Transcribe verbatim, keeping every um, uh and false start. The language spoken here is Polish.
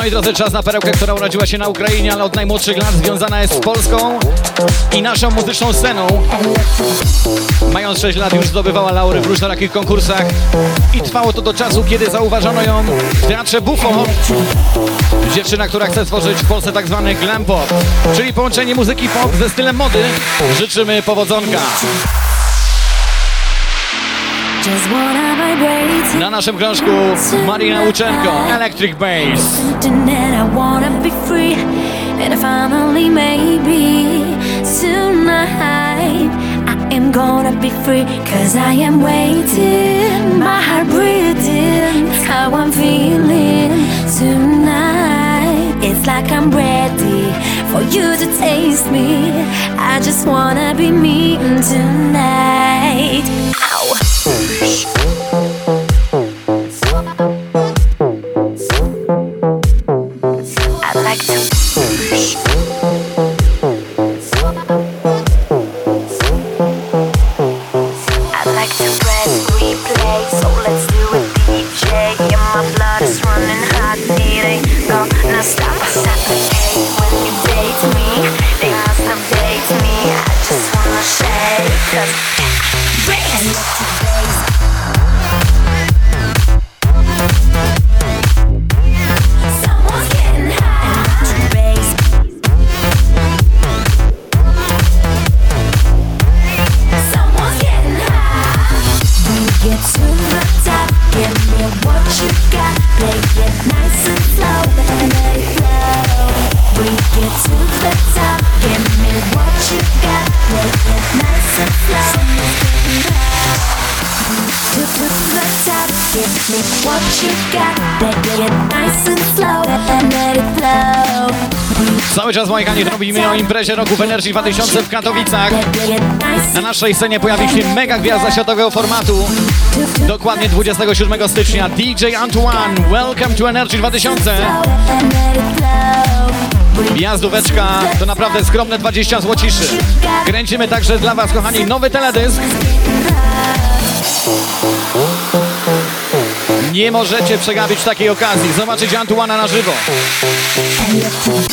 Moi drodzy, czas na perełkę, która urodziła się na Ukrainie, ale od najmłodszych lat związana jest z Polską i naszą muzyczną sceną. Mając sześć lat już zdobywała laury w różnorakich konkursach i trwało to do czasu, kiedy zauważono ją w Teatrze Bufo. Dziewczyna, która chce stworzyć w Polsce tak zwany glam pop, czyli połączenie muzyki pop ze stylem mody. Życzymy powodzonka. Na naszym krążku Marina Łuczenko, Electric Bass. I'm gonna be free, cause I am waiting, my heart breathing, how I'm feeling tonight. It's like I'm ready for you to taste me. I just wanna be me tonight. Ow. I like to Cały czas, moi kochani, robimy o imprezie roku w Energy dwa tysiące w Katowicach. Na naszej scenie pojawi się mega gwiazda światowego formatu. Dokładnie dwudziestego siódmego stycznia D J Antoine. Welcome to Energy dwa tysiące. Jazdóweczka to naprawdę skromne dwadzieścia złociszy. Kręcimy także dla was, kochani, nowy teledysk. Nie możecie przegapić takiej okazji. Zobaczyć Antoine'a na żywo.